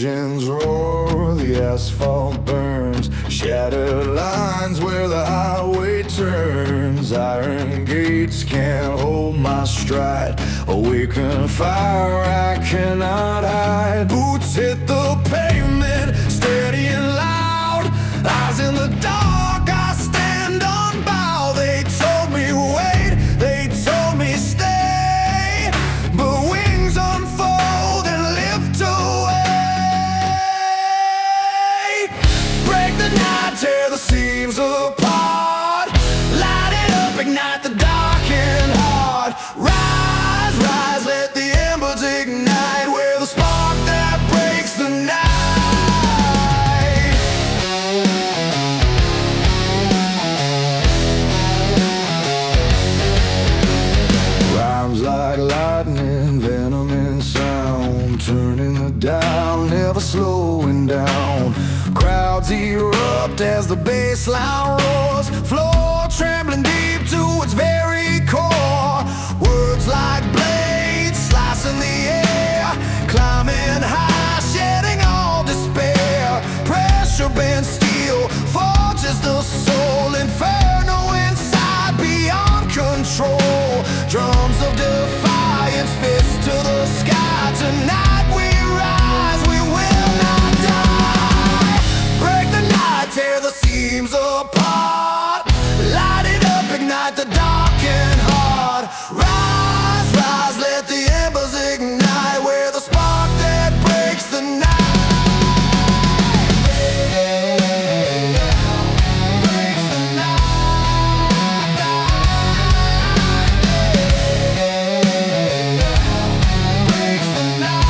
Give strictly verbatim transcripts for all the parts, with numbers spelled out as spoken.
engines roar, the asphalt burns, shattered lines where the highway turns. Iron gates can't hold my stride, awaken fire I cannot hide. Boots hit the pavement, steady and loud, eyes in the dark, I stand unbowed. They told me wait, they told me stay, but wings unfold and lift away. Break the night, tear the seams apart, light it up, ignite the darkened heart. Rise, rise, let the embers ignite, we're the spark that breaks the night. Rhymes like lightning, venom in sound, turning the dial, never slowing down. Crowds erupt as the bass line roars, floor trembling deep to its very core. Words like blades slicing the air, climbing high, shedding all despair. Pressure bent steel forges the soul, inferno inside beyond control. Drums of defiance, fists to the sky. Tonight we rise, we will not die. Break the night, tear the seams apart, light it up, ignite the darkened heart. Rise, rise, let the embers ignite, we're the spark that breaks the night. Breaks the night. Breaks the night.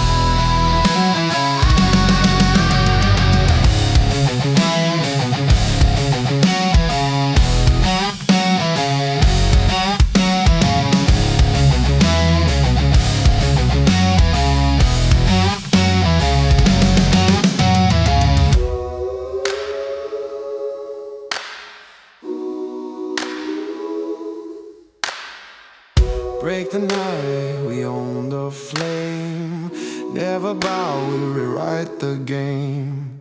Break the night, we own the flame. Never bow, we rewrite the game.